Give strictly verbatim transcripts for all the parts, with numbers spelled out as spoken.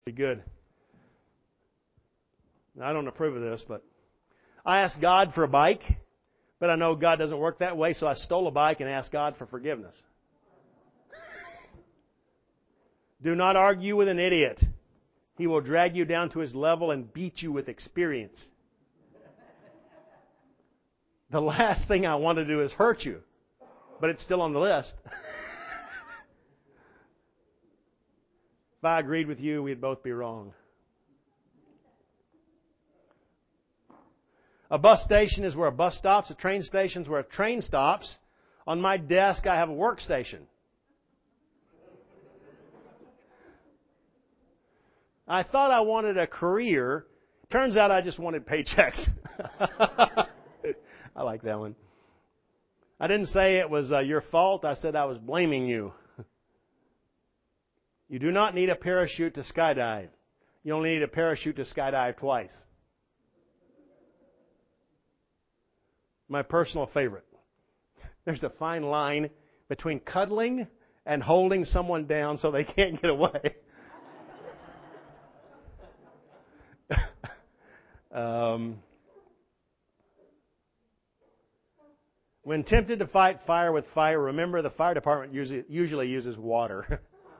Be good. Now, I don't approve of this, but I asked God for a bike, but I know God doesn't work that way, so I stole a bike and asked God for forgiveness. Do not argue with an idiot. He will drag you down to his level and beat you with experience. The last thing I want to do is hurt you, but it's still on the list. If I agreed with you, we'd both be wrong. A bus station is where a bus stops. A train station is where a train stops. On my desk, I have a workstation. I thought I wanted a career. Turns out I just wanted paychecks. I like that one. I didn't say it was uh, your fault. I said I was blaming you. You do not need a parachute to skydive. You only need a parachute to skydive twice. My personal favorite. There's a fine line between cuddling and holding someone down so they can't get away. um, when tempted to fight fire with fire, remember the fire department usually, usually uses water.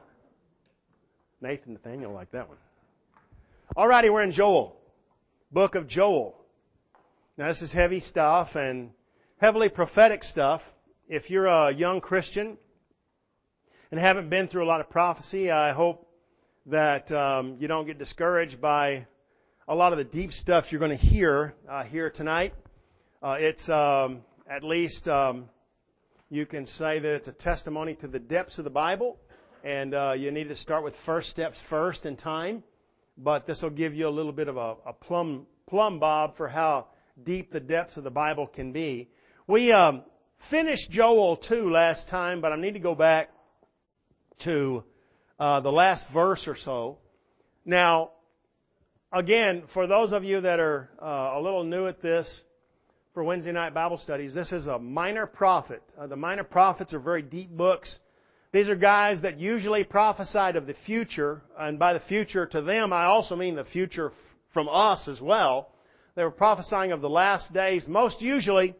Nathan Nathaniel liked that one. Alrighty, we're in Joel. Book of Joel. Now this is heavy stuff and heavily prophetic stuff. If you're a young Christian and haven't been through a lot of prophecy, I hope that um, you don't get discouraged by a lot of the deep stuff you're going to hear uh, here tonight. Uh, it's um, at least um, you can say that it's a testimony to the depths of the Bible. And uh, you need to start with first steps first in time. But this will give you a little bit of a, a plumb, plumb bob for how deep the depths of the Bible can be. We um, finished Joel two last time, but I need to go back to uh, the last verse or so. Now, again, for those of you that are uh, a little new at this, for Wednesday night Bible studies, this is a minor prophet. Uh, the minor prophets are very deep books. These are guys that usually prophesied of the future, and by the future to them, I also mean the future from us as well. They were prophesying of the last days. Most usually,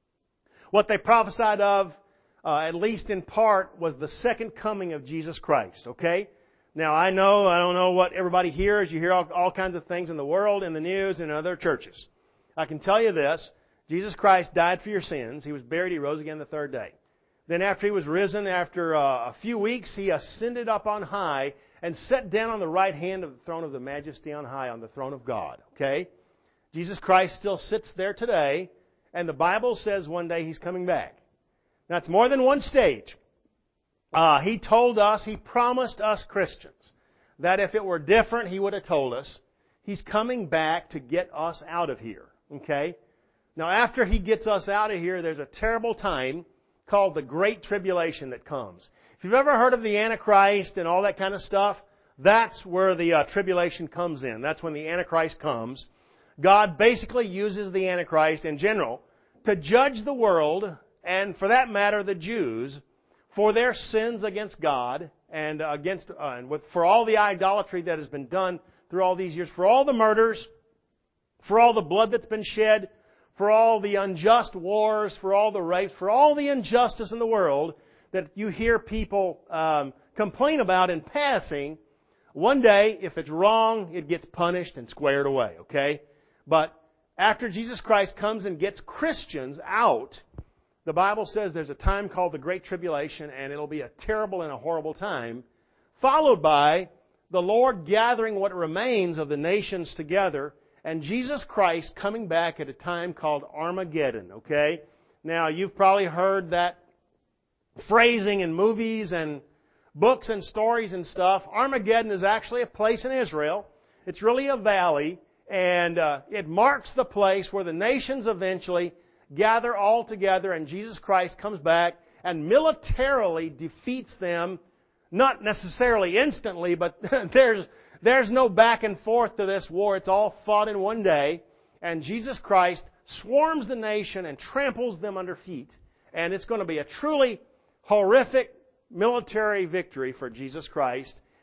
what they prophesied of, uh, at least in part, was the second coming of Jesus Christ, okay? Now, I know, I don't know what everybody hears. You hear all, all kinds of things in the world, in the news, and in other churches. I can tell you this. Jesus Christ died for your sins. He was buried. He rose again the third day. Then after He was risen, after uh, a few weeks, He ascended up on high and sat down on the right hand of the throne of the Majesty on high, on the throne of God. Okay? Jesus Christ still sits there today, and the Bible says one day He's coming back. Now, it's more than one stage. Uh, he told us, He promised us Christians, that if it were different, He would have told us. He's coming back to get us out of here. Okay? Now, after He gets us out of here, there's a terrible time called the Great Tribulation that comes. If you've ever heard of the Antichrist and all that kind of stuff, that's where the uh, tribulation comes in. That's when the Antichrist comes. God basically uses the Antichrist in general to judge the world, and for that matter, the Jews, for their sins against God and against uh, and with, for all the idolatry that has been done through all these years, for all the murders, for all the blood that's been shed, for all the unjust wars, for all the rapes, for all the injustice in the world that you hear people um, complain about in passing. One day, if it's wrong, it gets punished and squared away, okay? But after Jesus Christ comes and gets Christians out, the Bible says there's a time called the Great Tribulation, and it'll be a terrible and a horrible time, followed by the Lord gathering what remains of the nations together, and Jesus Christ coming back at a time called Armageddon, okay? Now, you've probably heard that phrasing in movies and books and stories and stuff. Armageddon is actually a place in Israel. It's really a valley, and uh, it marks the place where the nations eventually gather all together, and Jesus Christ comes back and militarily defeats them, not necessarily instantly, but there's There's no back and forth to this war. It's all fought in one day. And Jesus Christ swarms the nation and tramples them under feet. And it's going to be a truly horrific military victory for Jesus Christ.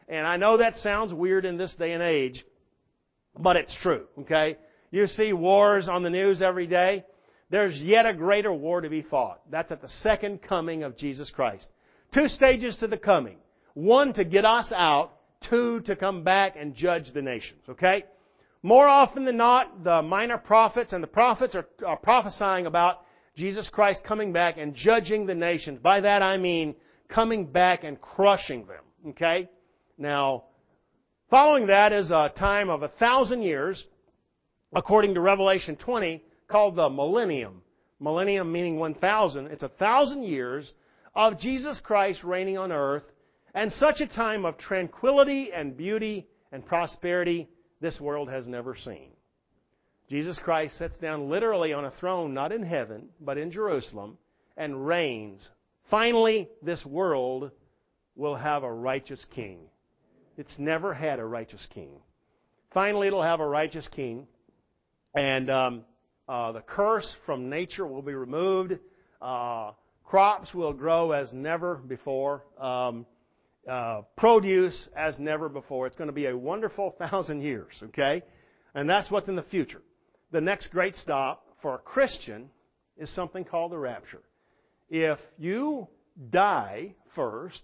And I know that sounds weird in this day and age, but it's true, okay? You see wars on the news every day. There's yet a greater war to be fought. That's at the second coming of Jesus Christ. Two stages to the coming. One, to get us out. Two, to come back and judge the nations, okay? More often than not, the minor prophets and the prophets are, are prophesying about Jesus Christ coming back and judging the nations. By that I mean coming back and crushing them, okay? Now, following that is a time of a thousand years, according to Revelation twenty, called the millennium. Millennium meaning one thousand. It's a thousand years of Jesus Christ reigning on earth, and such a time of tranquility and beauty and prosperity this world has never seen. Jesus Christ sits down literally on a throne, not in heaven, but in Jerusalem, and reigns. Finally, this world will have a righteous king. It's never had a righteous king. Finally, it'll have a righteous king, and um, uh, the curse from nature will be removed. Uh, crops will grow as never before. Um, uh, produce as never before. It's going to be a wonderful thousand years, okay? And that's what's in the future. The next great stop for a Christian is something called the rapture. If you die first,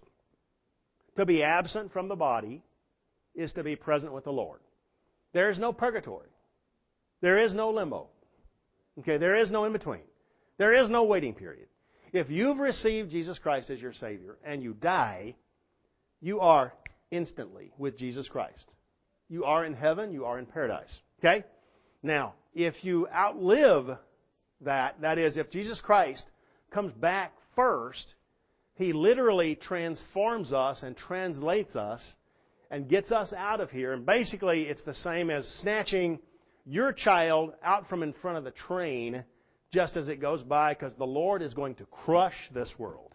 to be absent from the body is to be present with the Lord. There is no purgatory. There is no limbo. Okay, there is no in-between. There is no waiting period. If you've received Jesus Christ as your Savior and you die, you are instantly with Jesus Christ. You are in heaven, you are in paradise. Okay? Now, if you outlive that, that is, if Jesus Christ comes back first, He literally transforms us and translates us and gets us out of here. And basically, it's the same as snatching your child out from in front of the train just as it goes by, because the Lord is going to crush this world.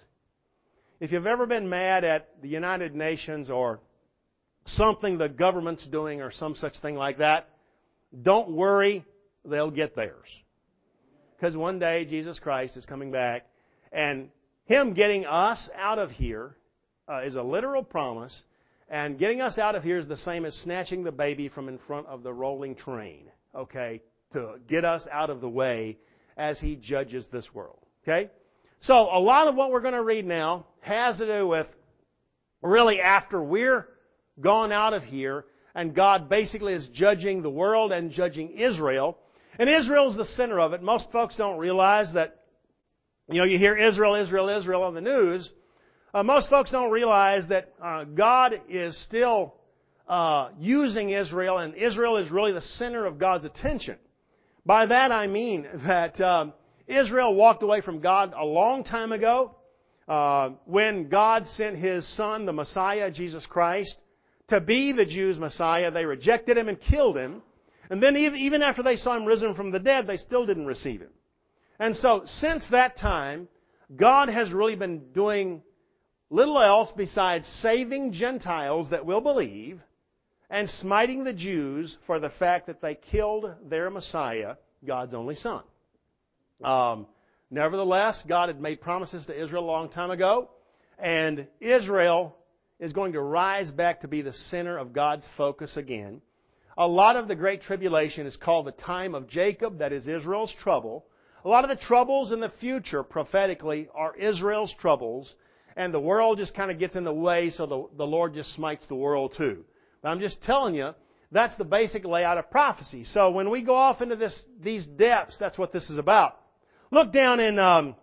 If you've ever been mad at the United Nations or something the government's doing or some such thing like that, don't worry, they'll get theirs. Because one day Jesus Christ is coming back, and Him getting us out of here uh, is a literal promise, and getting us out of here is the same as snatching the baby from in front of the rolling train, okay, to get us out of the way as He judges this world, okay? So a lot of what we're going to read now has to do with really after we're gone out of here, and God basically is judging the world and judging Israel. And Israel's the center of it. Most folks don't realize that, you know, you hear Israel, Israel, Israel on the news. Uh, most folks don't realize that uh, God is still uh, using Israel, and Israel is really the center of God's attention. By that I mean that um, Israel walked away from God a long time ago uh, when God sent His Son, the Messiah, Jesus Christ, to be the Jews' Messiah. They rejected Him and killed Him. And then even after they saw Him risen from the dead, they still didn't receive Him. And so since that time, God has really been doing little else besides saving Gentiles that will believe and smiting the Jews for the fact that they killed their Messiah, God's only Son. Um, nevertheless, God had made promises to Israel a long time ago, and Israel is going to rise back to be the center of God's focus again. A lot of the Great Tribulation is called the time of Jacob, that is Israel's trouble. A lot of the troubles in the future, prophetically, are Israel's troubles, and the world just kind of gets in the way, so the, the Lord just smites the world too. But I'm just telling you, that's the basic layout of prophecy. So when we go off into this, these depths, that's what this is about. Look down in um,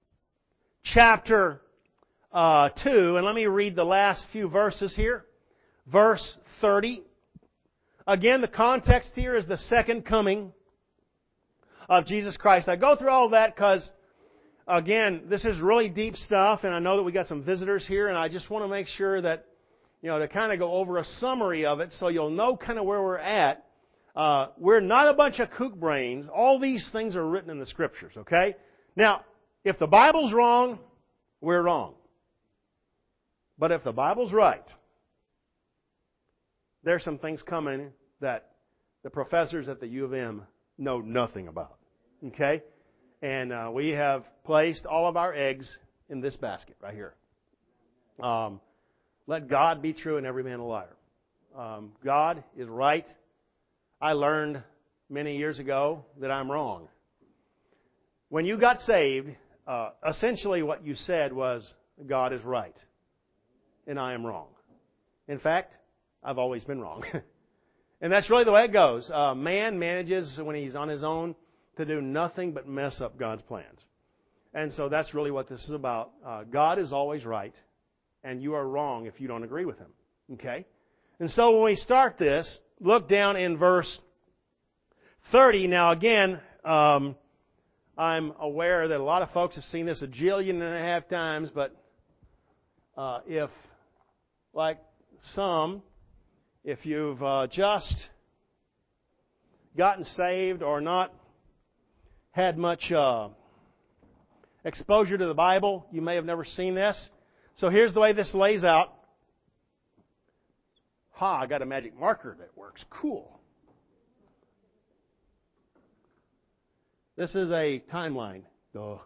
chapter uh, two, and let me read the last few verses here. Verse thirty. Again, the context here is the second coming of Jesus Christ. I go through all of that because, again, this is really deep stuff, and I know that we got some visitors here, and I just want to make sure that, you know, to kind of go over a summary of it so you'll know kind of where we're at. Uh, we're not a bunch of kook brains. All these things are written in the Scriptures, okay? Now, if the Bible's wrong, we're wrong. But if the Bible's right, there's some things coming that the professors at the U of M know nothing about, okay? And uh, we have placed all of our eggs in this basket right here. Um, Let God be true and every man a liar. Um, God is right. I learned many years ago that I'm wrong. When you got saved, uh, essentially what you said was, God is right, and I am wrong. In fact, I've always been wrong. And that's really the way it goes. Uh, man manages, when he's on his own, to do nothing but mess up God's plans. And so that's really what this is about. Uh, God is always right, and you are wrong if you don't agree with Him. Okay? And so when we start this, look down in verse thirty. Now again, um, I'm aware that a lot of folks have seen this a jillion and a half times, but uh, if, like some, if you've uh, just gotten saved or not had much uh, exposure to the Bible, you may have never seen this. So here's the way this lays out. Ha, I got a magic marker that works. Cool. This is a timeline. Duh.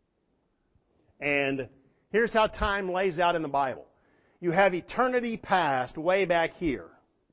And here's how time lays out in the Bible. You have eternity past way back here.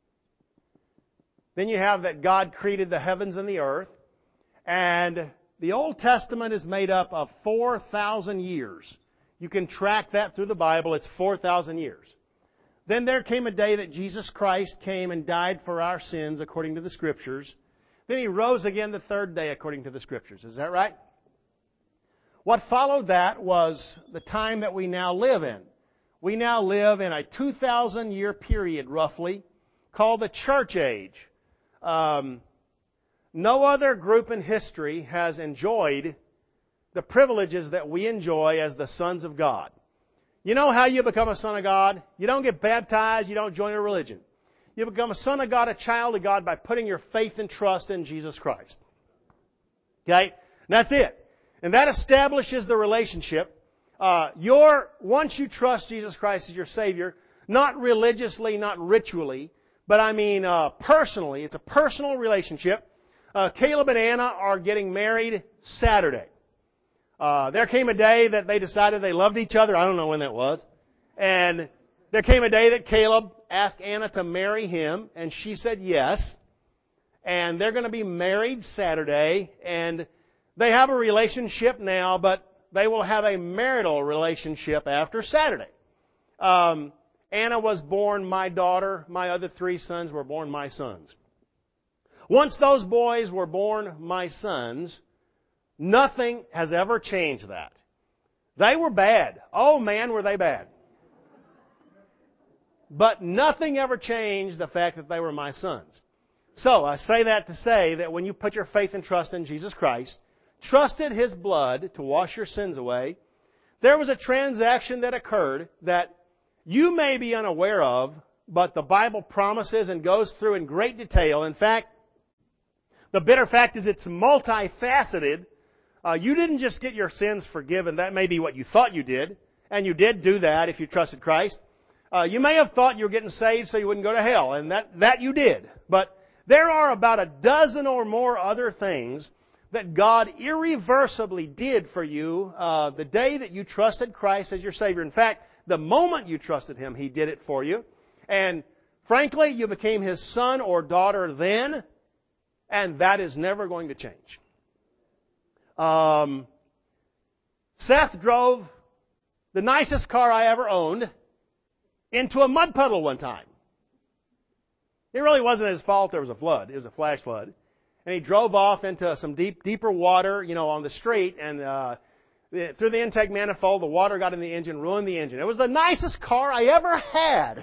Then you have that God created the heavens and the earth. And the Old Testament is made up of four thousand years. You can track that through the Bible. It's four thousand years. Then there came a day that Jesus Christ came and died for our sins according to the Scriptures. Then He rose again the third day according to the Scriptures. Is that right? What followed that was the time that we now live in. We now live in a two thousand year period, roughly, called the Church Age. Um, no other group in history has enjoyed the privileges that we enjoy as the sons of God. You know how you become a son of God? You don't get baptized. You don't join a religion. You become a son of God, a child of God, by putting your faith and trust in Jesus Christ. Okay? And that's it. And that establishes the relationship. Uh, your, once you trust Jesus Christ as your Savior, not religiously, not ritually, but I mean uh, personally, it's a personal relationship. Uh, Caleb and Anna are getting married Saturday. Uh, there came a day that they decided they loved each other. I don't know when that was. And there came a day that Caleb asked Anna to marry him, and she said yes. And they're going to be married Saturday, and they have a relationship now, but they will have a marital relationship after Saturday. Um, Anna was born my daughter. My other three sons were born my sons. Once those boys were born my sons, nothing has ever changed that. They were bad. Oh man, were they bad. But nothing ever changed the fact that they were my sons. So, I say that to say that when you put your faith and trust in Jesus Christ, trusted His blood to wash your sins away, there was a transaction that occurred that you may be unaware of, but the Bible promises and goes through in great detail. In fact, the bitter fact is it's multifaceted. Uh, you didn't just get your sins forgiven. That may be what you thought you did, and you did do that if you trusted Christ. Uh, you may have thought you were getting saved so you wouldn't go to hell, and that, that you did. But there are about a dozen or more other things that God irreversibly did for you uh, the day that you trusted Christ as your Savior. In fact, the moment you trusted Him, He did it for you. And frankly, you became His son or daughter then, and that is never going to change. Um, Seth drove the nicest car I ever owned into a mud puddle one time. It really wasn't his fault there was a flood. It was a flash flood. And he drove off into some deep, deeper water, you know, on the street, and uh, through the intake manifold, the water got in the engine, ruined the engine. It was the nicest car I ever had.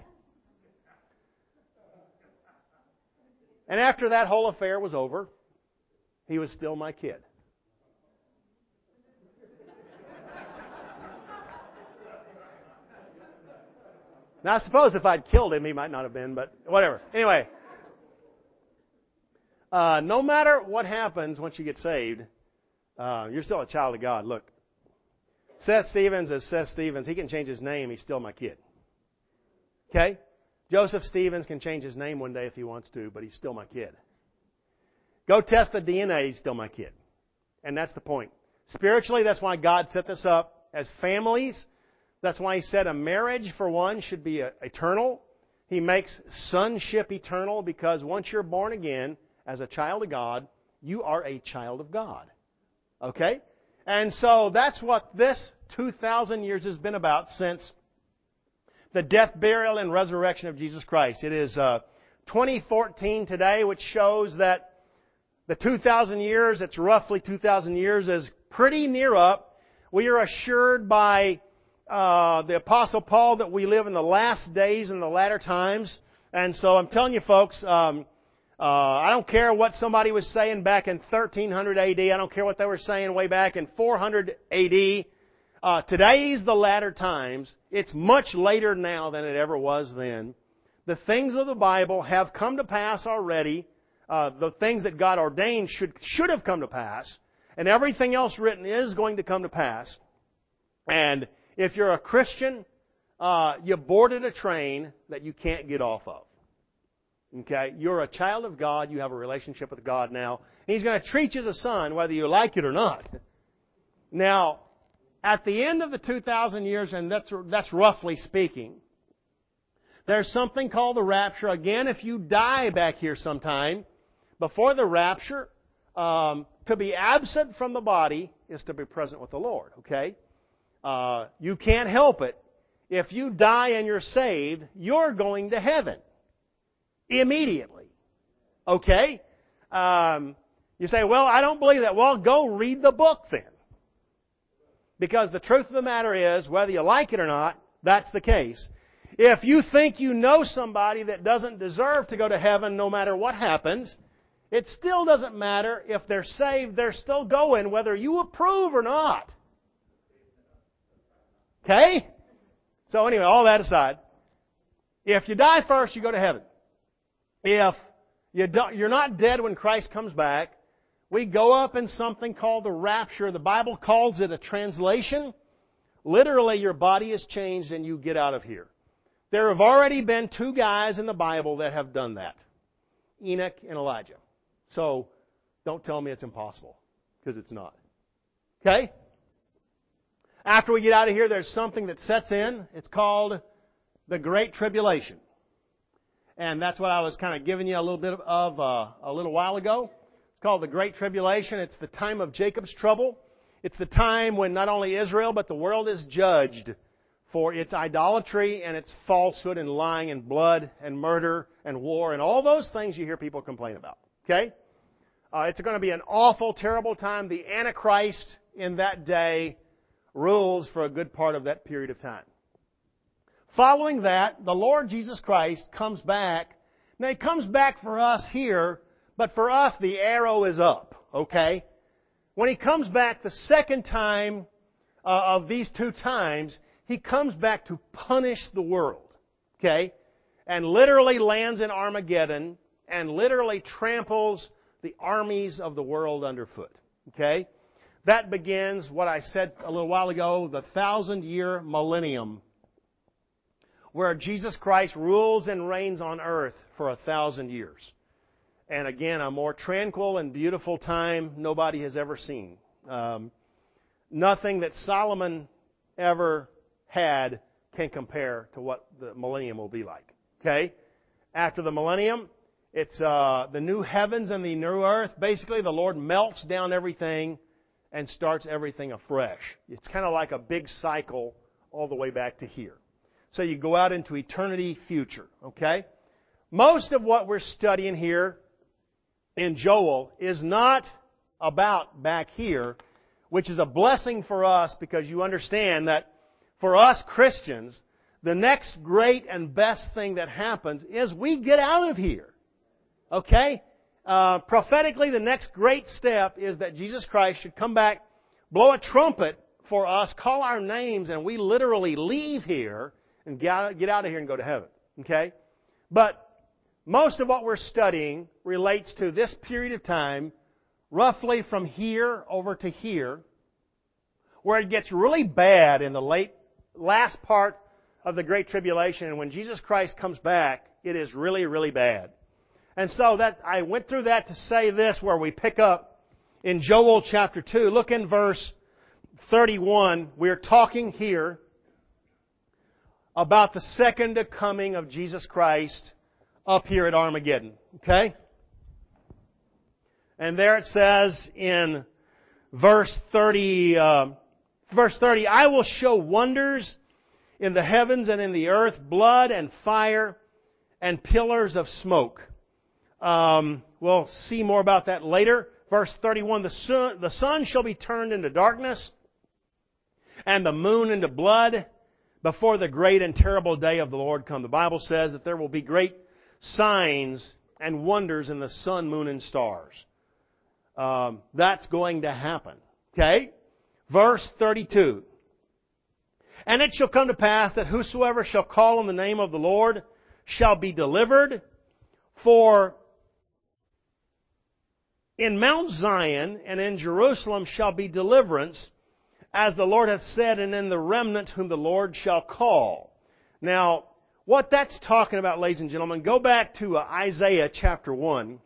And after that whole affair was over, he was still my kid. Now, I suppose if I'd killed him, he might not have been, but whatever. Anyway, uh, no matter what happens once you get saved, uh, you're still a child of God. Look, Seth Stevens is Seth Stevens. He can change his name. He's still my kid. Okay? Joseph Stevens can change his name one day if he wants to, but he's still my kid. Go test the D N A. He's still my kid. And that's the point. Spiritually, that's why God set this up as families. That's why he said a marriage, for one, should be eternal. He makes sonship eternal because once you're born again as a child of God, you are a child of God. Okay? And so that's what this two thousand years has been about since the death, burial, and resurrection of Jesus Christ. It is uh, twenty fourteen today, which shows that the two thousand years, it's roughly two thousand years, is pretty near up. We are assured by uh, the Apostle Paul that we live in the last days and the latter times. And so I'm telling you folks, um, uh, I don't care what somebody was saying back in thirteen hundred A D. I don't care what they were saying way back in four hundred A D. Uh, today's the latter times. It's much later now than it ever was then. The things of the Bible have come to pass already. Uh, the things that God ordained should should have come to pass. And everything else written is going to come to pass. And if you're a Christian, uh, you boarded a train that you can't get off of. Okay? You're a child of God. You have a relationship with God now. He's going to treat you as a son, whether you like it or not. Now, at the end of the two thousand years, and that's, that's roughly speaking, there's something called the rapture. Again, if you die back here sometime, before the rapture, um, to be absent from the body is to be present with the Lord, okay? Uh, you can't help it. If you die and you're saved, you're going to heaven immediately, okay? Um, you say, well, I don't believe that. Well, go read the book then. Because the truth of the matter is, whether you like it or not, that's the case. If you think you know somebody that doesn't deserve to go to heaven no matter what happens, it still doesn't matter. If they're saved, they're still going whether you approve or not. Okay? So anyway, all that aside, if you die first, you go to heaven. If you don't, you're not dead when Christ comes back, we go up in something called the rapture. The Bible calls it a translation. Literally, your body is changed and you get out of here. There have already been two guys in the Bible that have done that. Enoch and Elijah. So, don't tell me it's impossible. Because it's not. Okay? After we get out of here, there's something that sets in. It's called the Great Tribulation. And that's what I was kind of giving you a little bit of uh, a little while ago. It's called the Great Tribulation. It's the time of Jacob's trouble. It's the time when not only Israel, but the world is judged for its idolatry and its falsehood and lying and blood and murder and war and all those things you hear people complain about. Okay? Uh, it's going to be an awful, terrible time. The Antichrist in that day rules for a good part of that period of time. Following that, the Lord Jesus Christ comes back. Now, He comes back for us here, but for us, the arrow is up. Okay? When He comes back the second time uh, of these two times, He comes back to punish the world. Okay? And literally lands in Armageddon and literally tramples the armies of the world underfoot. Okay? That begins what I said a little while ago, the thousand-year millennium, where Jesus Christ rules and reigns on earth for a thousand years. And again, a more tranquil and beautiful time nobody has ever seen. Um, nothing that Solomon ever had can compare to what the millennium will be like. Okay? After the millennium, it's uh, the new heavens and the new earth. Basically, the Lord melts down everything and starts everything afresh. It's kind of like a big cycle all the way back to here. So you go out into eternity future. Okay? Most of what we're studying here in Joel is not about back here, which is a blessing for us because you understand that for us Christians, the next great and best thing that happens is we get out of here. Okay? Uh, prophetically, the next great step is that Jesus Christ should come back, blow a trumpet for us, call our names, and we literally leave here and get out, get out of here and go to heaven. Okay? But most of what we're studying relates to this period of time, roughly from here over to here, where it gets really bad in the late last part of the Great Tribulation, and when Jesus Christ comes back, it is really, really bad. And so that I went through that to say this, where we pick up in Joel chapter two. Look in verse thirty-one. We're talking here about the second coming of Jesus Christ up here at Armageddon. Okay? And there it says in verse thirty, uh, verse thirty, I will show wonders in the heavens and in the earth, blood and fire and pillars of smoke. Um, we'll see more about that later. Verse thirty-one, the sun, the sun shall be turned into darkness and the moon into blood before the great and terrible day of the Lord come. The Bible says that there will be great signs and wonders in the sun, moon, and stars. Um, that's going to happen. Okay? Verse thirty-two. And it shall come to pass that whosoever shall call on the name of the Lord shall be delivered. For in Mount Zion and in Jerusalem shall be deliverance, as the Lord hath said, and in the remnant whom the Lord shall call. Now, what that's talking about, ladies and gentlemen, go back to uh, Isaiah chapter one.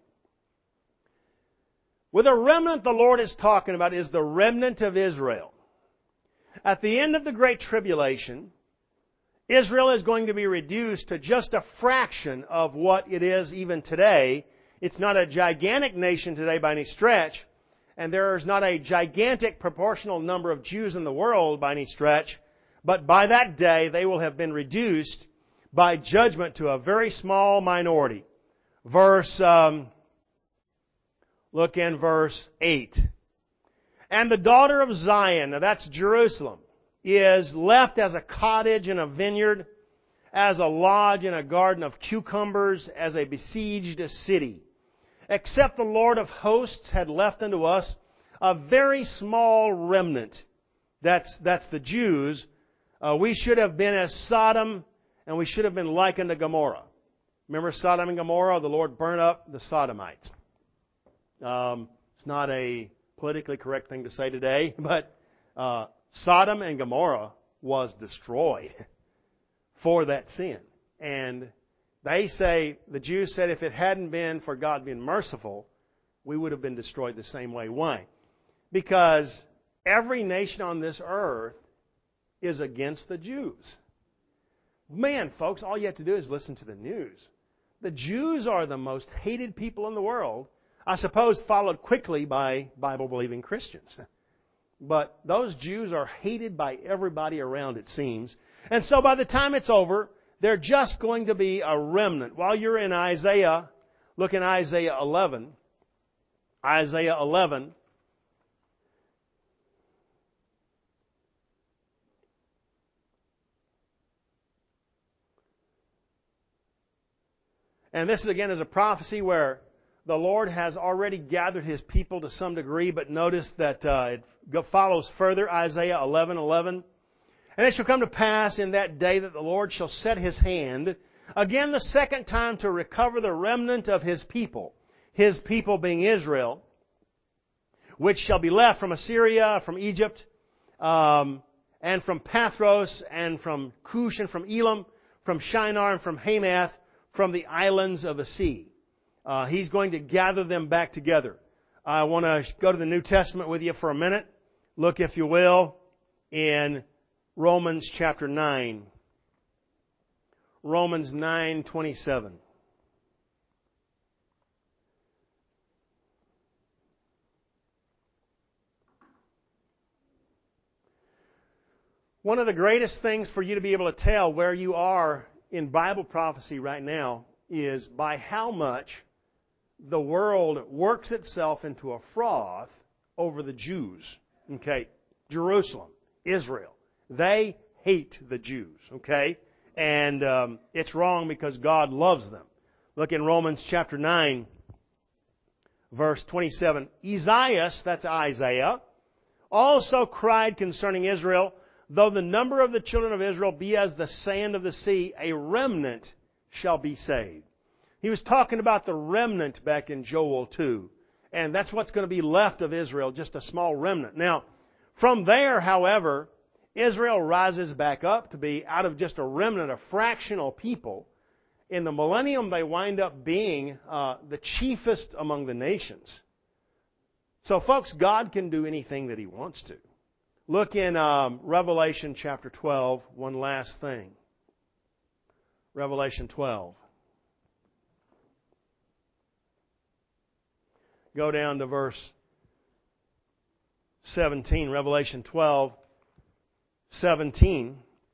With a remnant, the Lord is talking about is the remnant of Israel. At the end of the Great Tribulation, Israel is going to be reduced to just a fraction of what it is even today. It's not a gigantic nation today by any stretch, and there is not a gigantic proportional number of Jews in the world by any stretch, but by that day they will have been reduced by judgment to a very small minority. Verse, um, look in verse eight. And the daughter of Zion, now that's Jerusalem, is left as a cottage in a vineyard, as a lodge in a garden of cucumbers, as a besieged city. Except the Lord of hosts had left unto us a very small remnant. That's, that's the Jews. Uh, we should have been as Sodom, and we should have been like unto Gomorrah. Remember Sodom and Gomorrah? The Lord burned up the Sodomites. Um, it's not a politically correct thing to say today, but uh, Sodom and Gomorrah was destroyed for that sin. And they say, the Jews said, if it hadn't been for God being merciful, we would have been destroyed the same way. Why? Because every nation on this earth is against the Jews. Man, folks, all you have to do is listen to the news. The Jews are the most hated people in the world. I suppose followed quickly by Bible-believing Christians. But those Jews are hated by everybody around, it seems. And so by the time it's over, they're just going to be a remnant. While you're in Isaiah, look in Isaiah eleven. Isaiah eleven. And this, again, is a prophecy where the Lord has already gathered His people to some degree, but notice that uh, it follows further, Isaiah eleven eleven. And it shall come to pass in that day that the Lord shall set His hand, again the second time, to recover the remnant of His people, His people being Israel, which shall be left from Assyria, from Egypt, um, and from Pathros, and from Cush, and from Elam, from Shinar, and from Hamath, from the islands of the sea. Uh, he's going to gather them back together. I want to go to the New Testament with you for a minute. Look, if you will, in Romans chapter nine. Romans nine twenty-seven. One of the greatest things for you to be able to tell where you are in Bible prophecy right now is by how much the world works itself into a froth over the Jews. Okay? Jerusalem, Israel. They hate the Jews. Okay? And um, it's wrong because God loves them. Look in Romans chapter nine, verse twenty-seven. Esaias, that's Isaiah, also cried concerning Israel, though the number of the children of Israel be as the sand of the sea, a remnant shall be saved. He was talking about the remnant back in Joel two. And that's what's going to be left of Israel, just a small remnant. Now, from there, however, Israel rises back up to be, out of just a remnant, a fractional people. In the millennium, they wind up being uh, the chiefest among the nations. So, folks, God can do anything that He wants to. Look in um, Revelation chapter twelve, one last thing. Revelation twelve. Go down to verse seventeen. Revelation twelve, seventeen.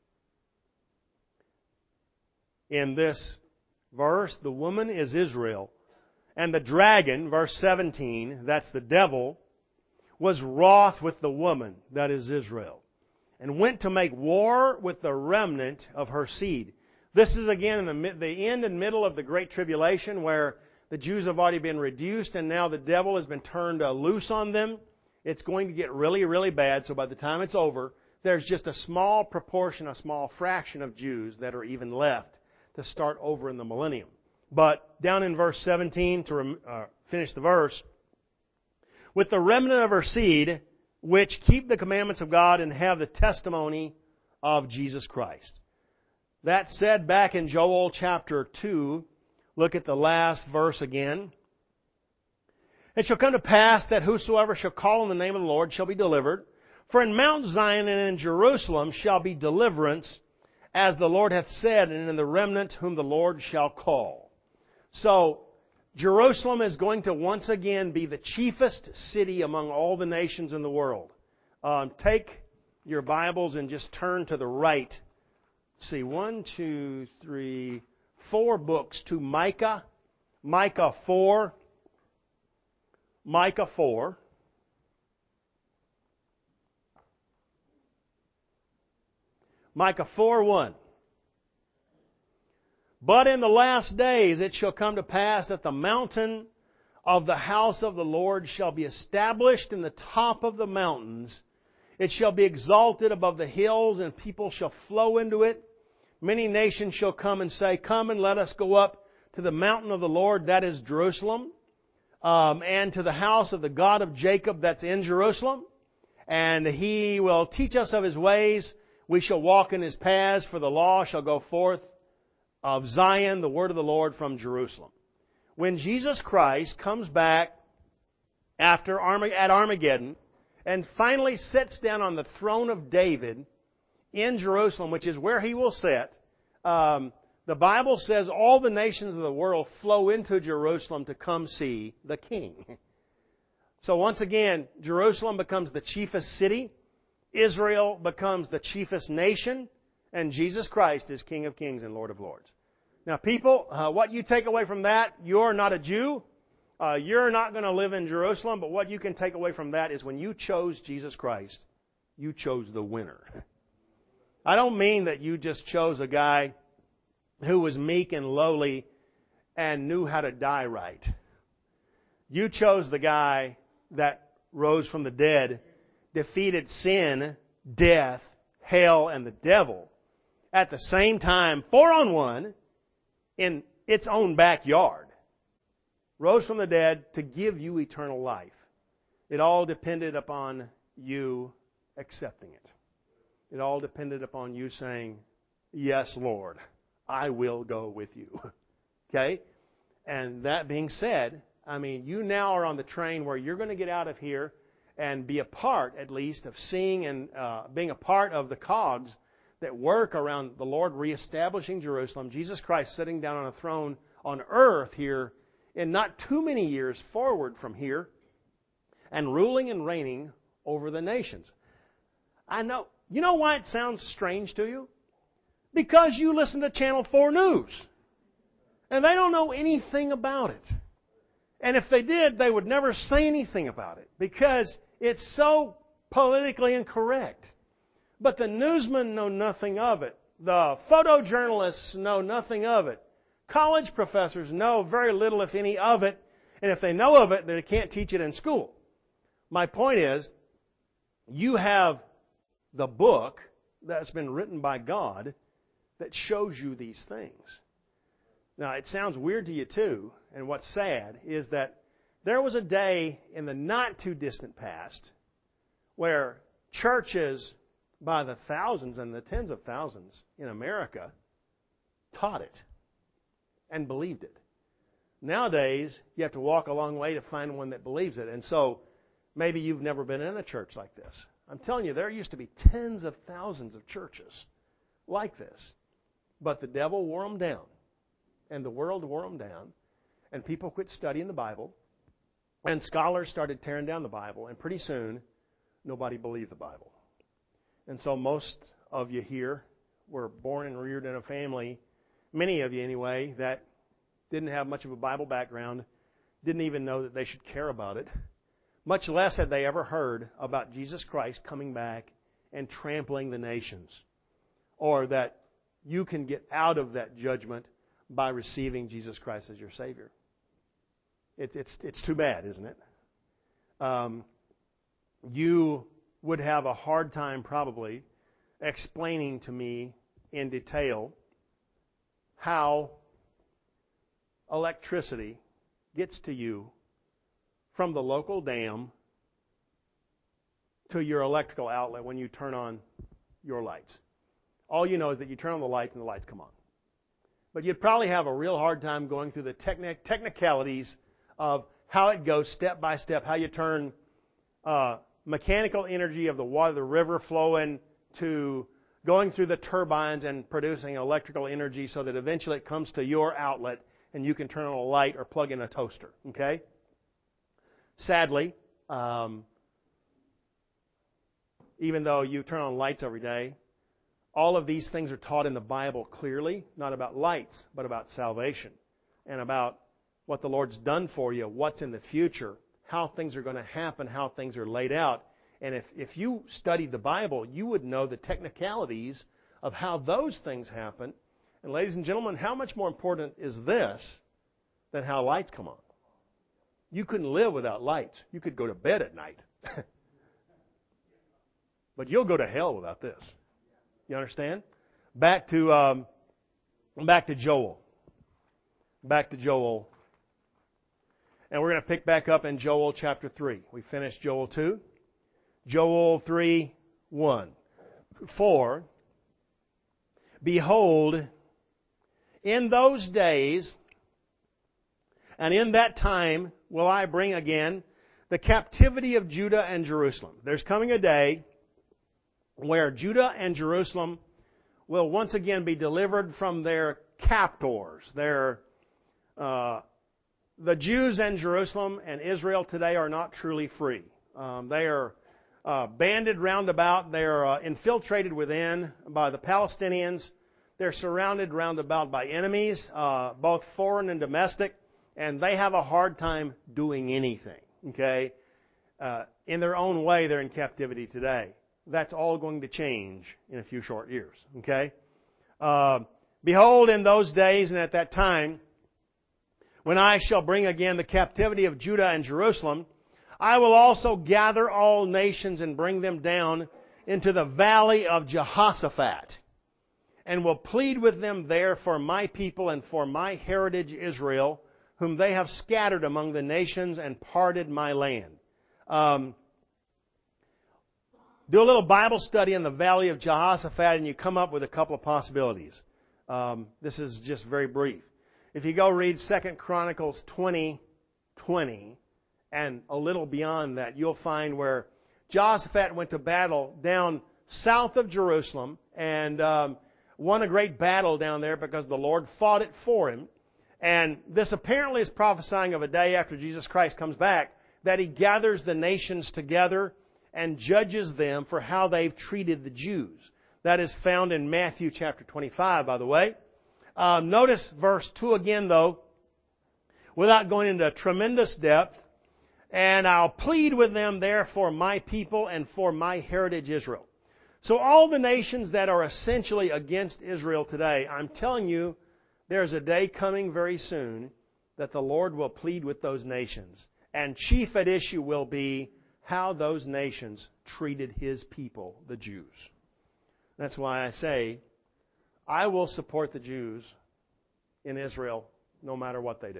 In this verse, the woman is Israel. And the dragon, verse seventeen, that's the devil, was wroth with the woman, that is Israel, and went to make war with the remnant of her seed. This is again in the, the end and middle of the Great Tribulation, where the Jews have already been reduced and now the devil has been turned uh, loose on them. It's going to get really, really bad. So by the time it's over, there's just a small proportion, a small fraction of Jews that are even left to start over in the millennium. But down in verse seventeen, to uh, finish the verse, with the remnant of her seed, which keep the commandments of God and have the testimony of Jesus Christ. That said back in Joel chapter two, look at the last verse again. It shall come to pass that whosoever shall call on the name of the Lord shall be delivered. For in Mount Zion and in Jerusalem shall be deliverance, as the Lord hath said, and in the remnant whom the Lord shall call. So, Jerusalem is going to once again be the chiefest city among all the nations in the world. Um, take your Bibles and just turn to the right. See, one, two, three, four books to Micah. Micah four. Micah four. Micah four one. But in the last days it shall come to pass that the mountain of the house of the Lord shall be established in the top of the mountains. It shall be exalted above the hills, and people shall flow into it. Many nations shall come and say, Come and let us go up to the mountain of the Lord, that is Jerusalem, um, and to the house of the God of Jacob, that's in Jerusalem. And He will teach us of His ways. We shall walk in His paths, for the law shall go forth of Zion, the word of the Lord from Jerusalem. When Jesus Christ comes back after at Armageddon and finally sits down on the throne of David in Jerusalem, which is where He will sit, um, the Bible says all the nations of the world flow into Jerusalem to come see the King. So once again, Jerusalem becomes the chiefest city. Israel becomes the chiefest nation, and Jesus Christ is King of Kings and Lord of Lords. Now, people, uh, what you take away from that, you're not a Jew. Uh, you're not going to live in Jerusalem, but what you can take away from that is when you chose Jesus Christ, you chose the winner. I don't mean that you just chose a guy who was meek and lowly and knew how to die right. You chose the guy that rose from the dead, defeated sin, death, hell, and the devil at the same time, four on one, in its own backyard. Rose from the dead to give you eternal life. It all depended upon you accepting it. It all depended upon you saying, Yes, Lord, I will go with you. Okay? And that being said, I mean, you now are on the train where you're going to get out of here and be a part, at least, of seeing and uh, being a part of the cogs that work around the Lord reestablishing Jerusalem, Jesus Christ sitting down on a throne on earth here in not too many years forward from here, and ruling and reigning over the nations. I know. You know why it sounds strange to you? Because you listen to Channel four News. And they don't know anything about it. And if they did, they would never say anything about it, because it's so politically incorrect. But the newsmen know nothing of it. The photojournalists know nothing of it. College professors know very little, if any, of it. And if they know of it, they can't teach it in school. My point is, you have the book that's been written by God that shows you these things. Now, it sounds weird to you too, and what's sad is that there was a day in the not-too-distant past where churches by the thousands and the tens of thousands in America taught it and believed it. Nowadays, you have to walk a long way to find one that believes it. And so, maybe you've never been in a church like this. I'm telling you, there used to be tens of thousands of churches like this. But the devil wore them down. And the world wore them down. And people quit studying the Bible. And scholars started tearing down the Bible. And pretty soon, nobody believed the Bible. And so most of you here were born and reared in a family, many of you anyway, that didn't have much of a Bible background, didn't even know that they should care about it. Much less had they ever heard about Jesus Christ coming back and trampling the nations. Or that you can get out of that judgment by receiving Jesus Christ as your Savior. It, it's, it's too bad, isn't it? Um, you would have a hard time probably explaining to me in detail how electricity gets to you from the local dam to your electrical outlet when you turn on your lights. All you know is that you turn on the lights and the lights come on. But you'd probably have a real hard time going through the techni- technicalities of how it goes step by step, how you turn uh, mechanical energy of the water, the river flowing, to going through the turbines and producing electrical energy so that eventually it comes to your outlet and you can turn on a light or plug in a toaster. Okay? Sadly, um, even though you turn on lights every day, all of these things are taught in the Bible clearly, not about lights, but about salvation and about what the Lord's done for you, what's in the future, how things are going to happen, how things are laid out. And if, if you studied the Bible, you would know the technicalities of how those things happen. And ladies and gentlemen, how much more important is this than how lights come on? You couldn't live without lights. You could go to bed at night. But you'll go to hell without this. You understand? Back to um, back to Joel. Back to Joel. And we're going to pick back up in Joel chapter three. We finished Joel two. Joel three, one. For, behold, in those days, and in that time will I bring again the captivity of Judah and Jerusalem. There's coming a day where Judah and Jerusalem will once again be delivered from their captors. Their, uh, the Jews in Jerusalem and Israel today are not truly free. Um, they are uh, banded round about. They are uh, infiltrated within by the Palestinians. They're surrounded round about by enemies, uh, both foreign and domestic, and they have a hard time doing anything. Okay, uh, in their own way, they're in captivity today. That's all going to change in a few short years. Okay? Uh, Behold, in those days and at that time, when I shall bring again the captivity of Judah and Jerusalem, I will also gather all nations and bring them down into the valley of Jehoshaphat, and will plead with them there for my people and for my heritage Israel, whom they have scattered among the nations and parted my land. Um, Do a little Bible study in the Valley of Jehoshaphat and you come up with a couple of possibilities. Um, this is just very brief. If you go read Second Chronicles twenty twenty and a little beyond that, you'll find where Jehoshaphat went to battle down south of Jerusalem and um, won a great battle down there because the Lord fought it for him. And this apparently is prophesying of a day after Jesus Christ comes back that He gathers the nations together and judges them for how they've treated the Jews. That is found in Matthew chapter twenty-five, by the way. Uh, notice verse two again, though, without going into tremendous depth. And I'll plead with them there for my people and for my heritage Israel. So all the nations that are essentially against Israel today, I'm telling you, there's a day coming very soon that the Lord will plead with those nations. And chief at issue will be how those nations treated His people, the Jews. That's why I say, I will support the Jews in Israel no matter what they do.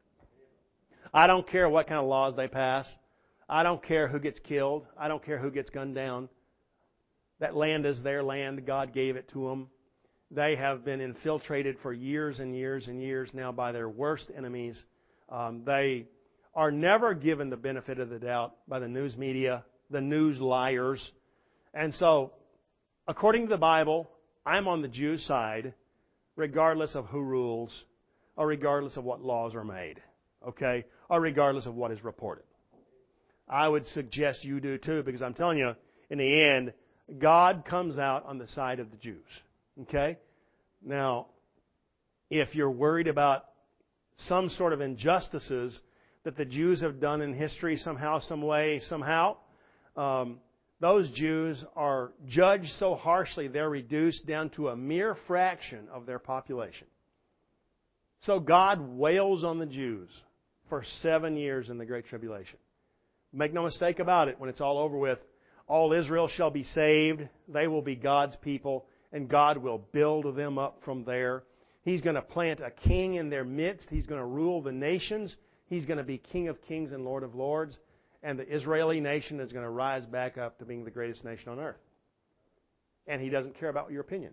I don't care what kind of laws they pass. I don't care who gets killed. I don't care who gets gunned down. That land is their land. God gave it to them. They have been infiltrated for years and years and years now by their worst enemies. Um, they are never given the benefit of the doubt by the news media, the news liars. And so, according to the Bible, I'm on the Jews' side. regardless of who rules, or regardless of what laws are made, okay, or regardless of what is reported. I would suggest you do too, because I'm telling you, in the end, God comes out on the side of the Jews, okay? Now, if you're worried about some sort of injustices that the Jews have done in history somehow, some way, somehow, um, those Jews are judged so harshly they're reduced down to a mere fraction of their population. So God wails on the Jews for seven years in the Great Tribulation. Make no mistake about it, when it's all over with, all Israel shall be saved, they will be God's people, and God will build them up from there. He's going to plant a king in their midst. He's going to rule the nations. He's going to be King of kings and Lord of lords. And the Israeli nation is going to rise back up to being the greatest nation on earth. And He doesn't care about your opinion.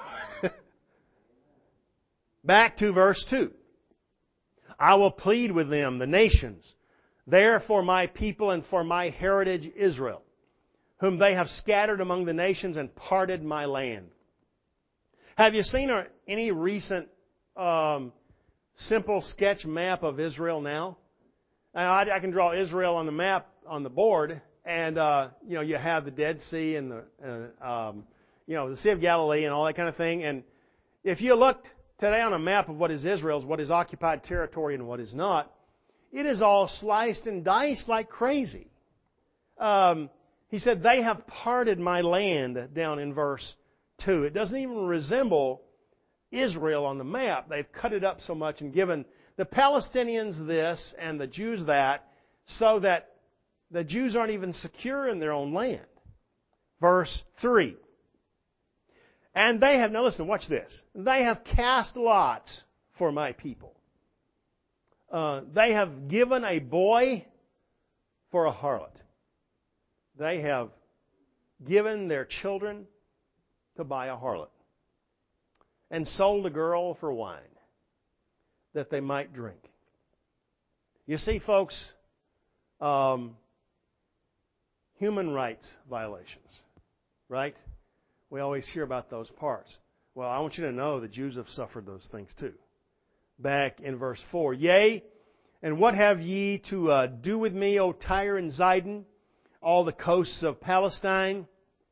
Back to verse two. I will plead with them, the nations, there for my people and for my heritage Israel, whom they have scattered among the nations and parted my land. Have you seen any recent um, simple sketch map of Israel now? Now I, I can draw Israel on the map on the board, and uh, you know you have the Dead Sea and the uh, um, you know the Sea of Galilee and all that kind of thing. And if you looked today on a map of what is Israel's, what is occupied territory and what is not, it is all sliced and diced like crazy. Um, he said, they have parted my land, down in verse two. It doesn't even resemble Israel on the map. They've cut it up so much and given the Palestinians this and the Jews that, so that the Jews aren't even secure in their own land. Verse three. And they have, now listen, watch this. They have cast lots for my people. Uh, they have given a boy for a harlot. They have given their children to buy a harlot, and sold a girl for wine, that they might drink. You see, folks, um, human rights violations, right? We always hear about those parts. Well, I want you to know the Jews have suffered those things too. Back in verse four. Yea, and what have ye to uh, do with me, O Tyre and Zidon, all the coasts of Palestine?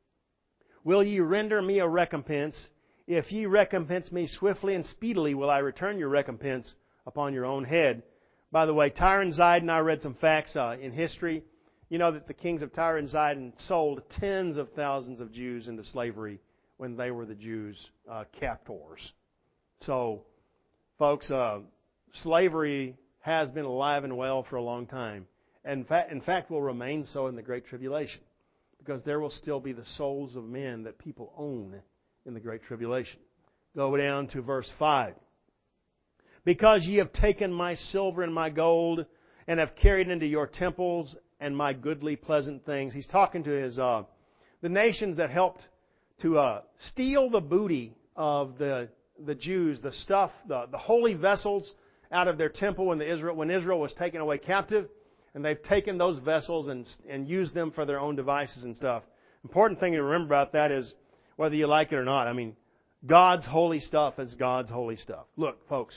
Will ye render me a recompense? If ye recompense me swiftly and speedily, will I return your recompense upon your own head. By the way, Tyre and Zidon, I read some facts uh, in history. You know that the kings of Tyre and Zidon sold tens of thousands of Jews into slavery when they were the Jews' uh, captors. So, folks, uh, slavery has been alive and well for a long time. And in fact, in fact, will remain so in the Great Tribulation. Because there will still be the souls of men that people own in the Great Tribulation. Go down to verse five. Because ye have taken my silver and my gold, and have carried into your temples and my goodly pleasant things. He's talking to his uh, the nations that helped to uh, steal the booty of the the Jews, the stuff, the, the holy vessels out of their temple when the Israel when Israel was taken away captive. And they've taken those vessels and and used them for their own devices and stuff. Important thing to remember about that is, whether you like it or not, I mean, God's holy stuff is God's holy stuff. Look, folks,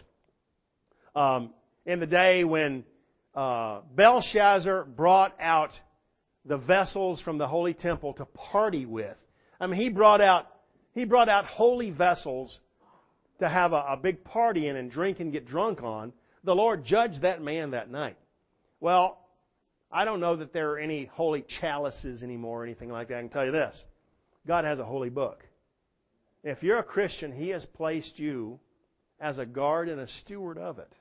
um, in the day when uh, Belshazzar brought out the vessels from the holy temple to party with, I mean, he brought out he brought out holy vessels to have a, a big party in and drink and get drunk on. The Lord judged that man that night. Well, I don't know that there are any holy chalices anymore or anything like that. I can tell you this. God has a holy book. If you're a Christian, He has placed you as a guard and a steward of it.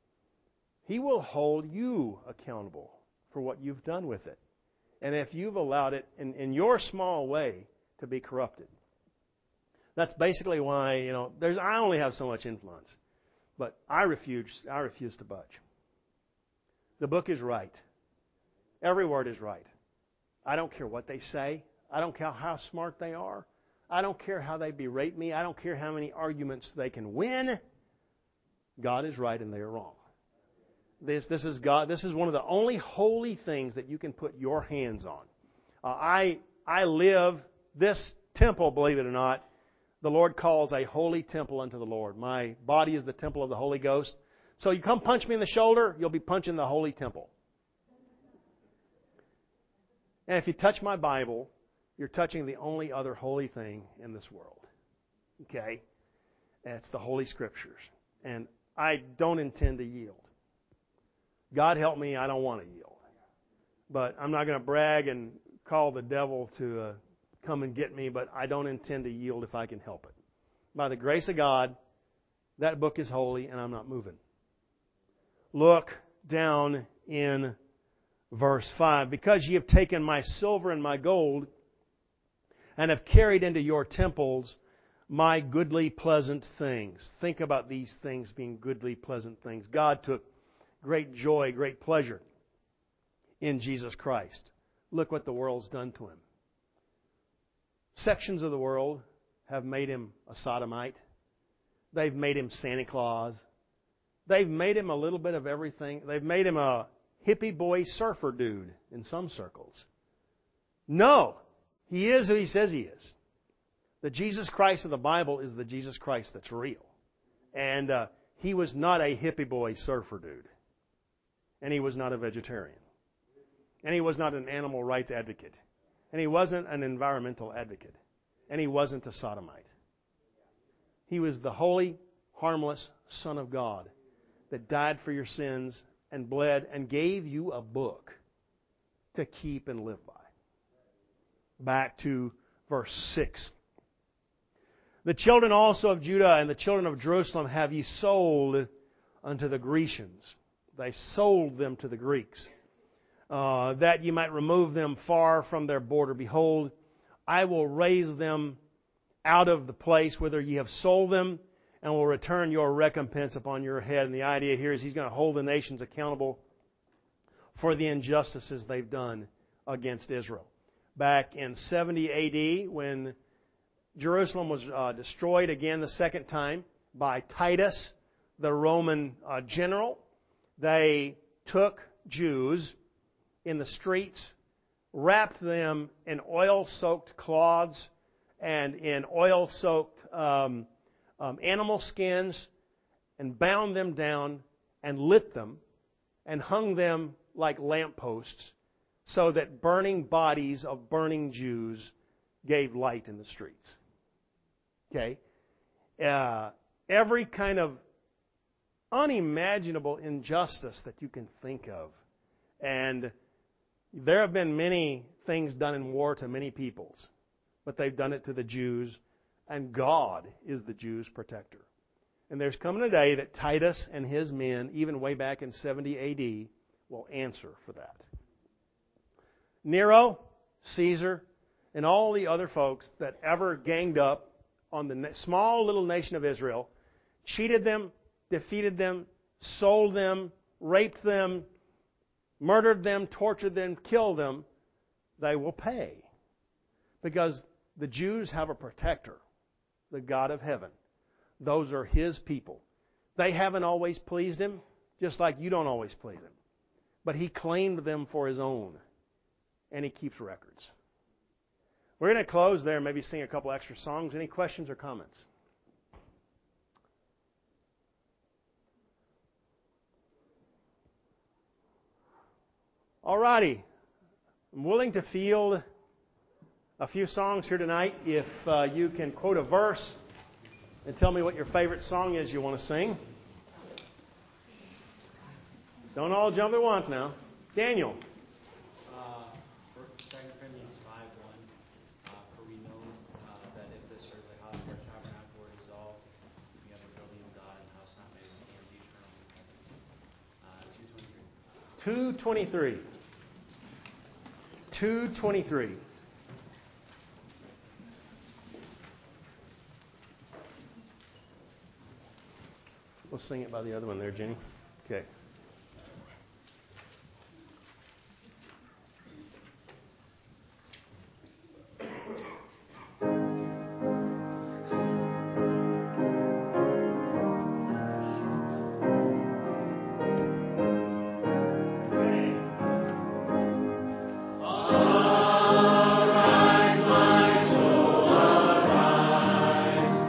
He will hold you accountable for what you've done with it. And if you've allowed it in, in your small way to be corrupted. That's basically why, you know, there's I only have so much influence. But I refuse I refuse to budge. The book is right. Every word is right. I don't care what they say. I don't care how smart they are. I don't care how they berate me. I don't care how many arguments they can win. God is right and they are wrong. This, this is God. This is one of the only holy things that you can put your hands on. Uh, I I live this temple, believe it or not. the Lord calls a holy temple unto the Lord. My body is the temple of the Holy Ghost. So you come punch me in the shoulder, you'll be punching the holy temple. And if you touch my Bible, you're touching the only other holy thing in this world. Okay? And it's the Holy Scriptures. And I don't intend to yield. God help me, I don't want to yield. But I'm not going to brag and call the devil to uh, come and get me, but I don't intend to yield if I can help it. By the grace of God, that book is holy and I'm not moving. Look down in verse five. Because ye have taken my silver and my gold and have carried into your temples my goodly, pleasant things. Think about these things being goodly, pleasant things. God took great joy, great pleasure in Jesus Christ. Look what the world's done to Him. Sections of the world have made Him a sodomite. They've made Him Santa Claus. They've made Him a little bit of everything. They've made Him a hippie boy surfer dude in some circles. No, He is who He says He is. The Jesus Christ of the Bible is the Jesus Christ that's real. And uh, He was not a hippie boy surfer dude. And He was not a vegetarian. And He was not an animal rights advocate. And He wasn't an environmental advocate. And He wasn't a sodomite. He was the holy, harmless Son of God that died for your sins and bled and gave you a book to keep and live by. Back to verse six. The children also of Judah and the children of Jerusalem have ye sold unto the Grecians. They sold them to the Greeks, uh, that ye might remove them far from their border. Behold, I will raise them out of the place whither ye have sold them, and will return your recompense upon your head. And the idea here is He's going to hold the nations accountable for the injustices they've done against Israel. Back in seventy A D, when Jerusalem was uh, destroyed again the second time by Titus, the Roman uh, general, they took Jews in the streets, wrapped them in oil-soaked cloths and in oil-soaked um, um, animal skins, and bound them down and lit them and hung them like lampposts, so that burning bodies of burning Jews gave light in the streets. Okay? Uh, every kind of unimaginable injustice that you can think of. And there have been many things done in war to many peoples, but they've done it to the Jews, and God is the Jews' protector. And there's coming a day that Titus and his men, even way back in seventy A D, will answer for that. Nero, Caesar, and all the other folks that ever ganged up on the small little nation of Israel, cheated them, defeated them, sold them, raped them, murdered them, tortured them, killed them, they will pay. Because the Jews have a protector, the God of heaven. Those are His people. They haven't always pleased Him, just like you don't always please Him. But He claimed them for His own, and He keeps records. We're going to close there and maybe sing a couple extra songs. Any questions or comments? All righty. I'm willing to field a few songs here tonight. If uh, you can quote a verse and tell me what your favorite song is you want to sing. Don't all jump at once now. Daniel. two twenty-three. two twenty-three. We'll sing it by the other one there, Jenny. Okay. Arise, my soul, arise.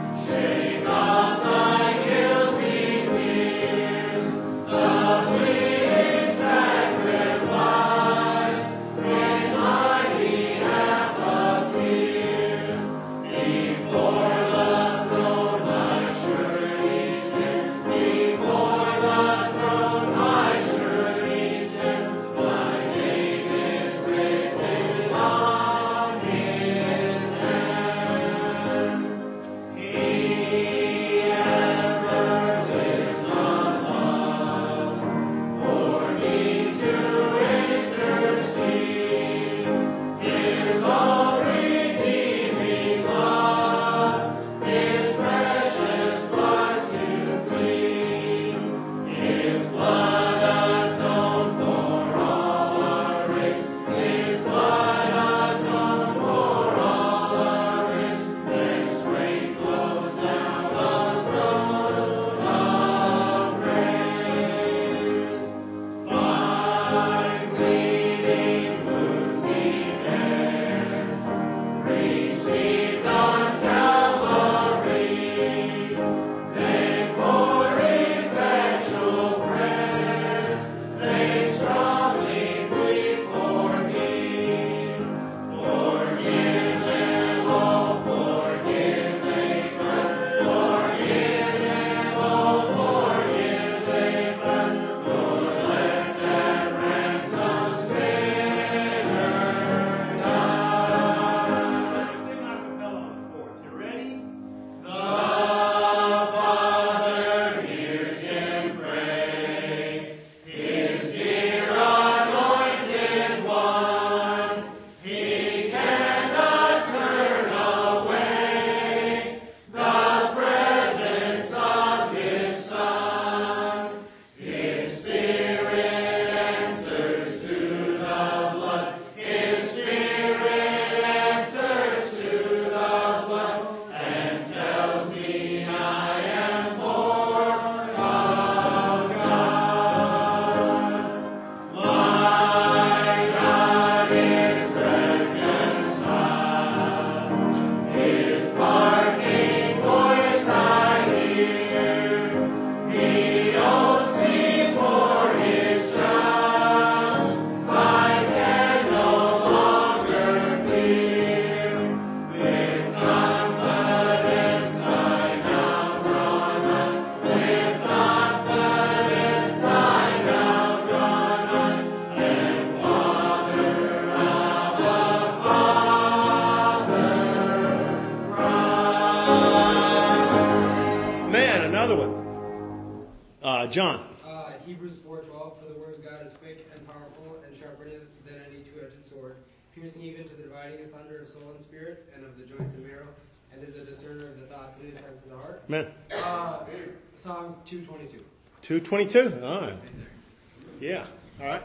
John. Uh, Hebrews four twelve, for the word of God is quick and powerful and sharper than any two-edged sword, piercing even to the dividing asunder of soul and spirit and of the joints and marrow, and is a discerner of the thoughts and intents of the heart. Amen. Uh, Psalm two twenty-two. two twenty-two. All right. Yeah. All right.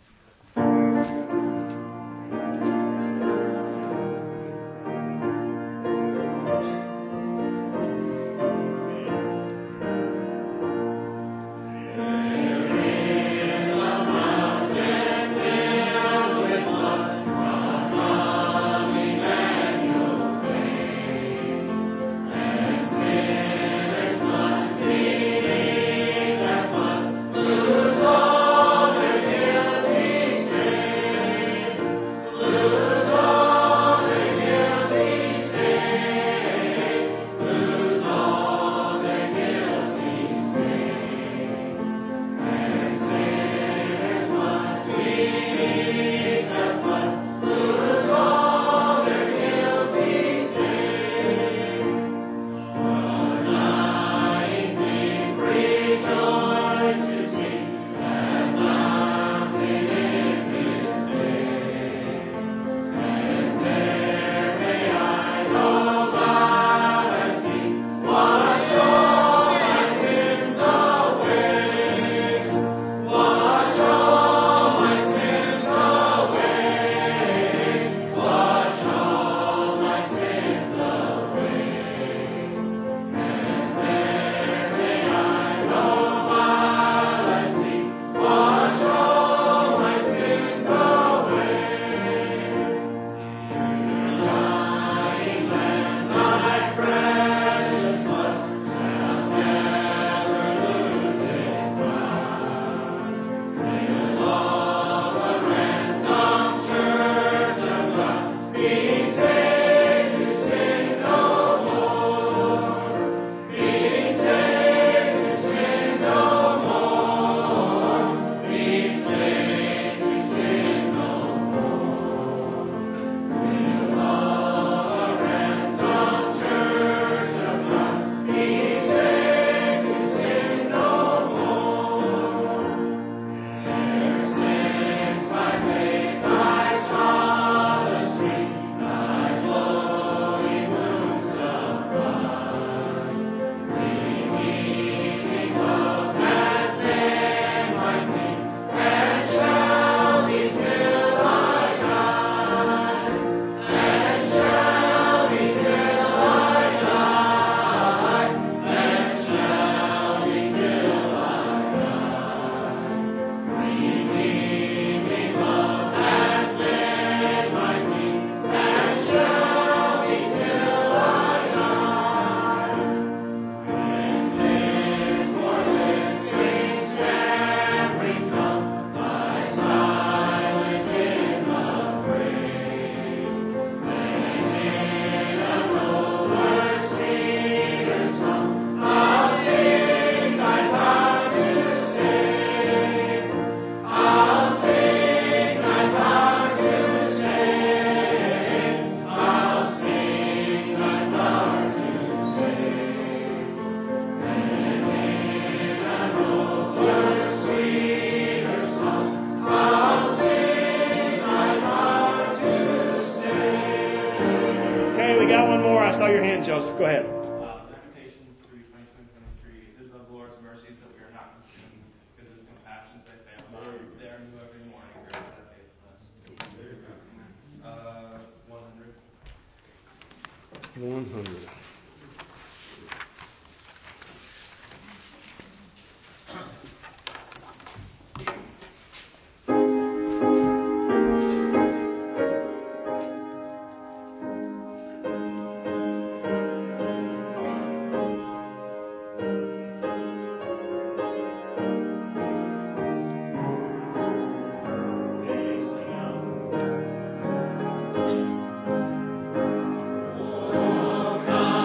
I saw your hand, Joseph. Go ahead. Uh, Lamentations three, twenty-two and twenty-three. It is of the Lord's mercies that we are not consumed, because his compassions they fail not. They are new every morning. Great is thy faithfulness. Uh, one hundred. one hundred. Oh,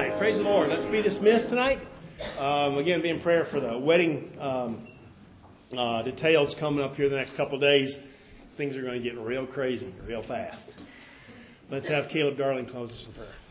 right. Praise the Lord. Let's be dismissed tonight. Um, again, be in prayer for the wedding um, uh, details coming up here the next couple of days. Things are going to get real crazy real fast. Let's have Caleb Darling close us in prayer.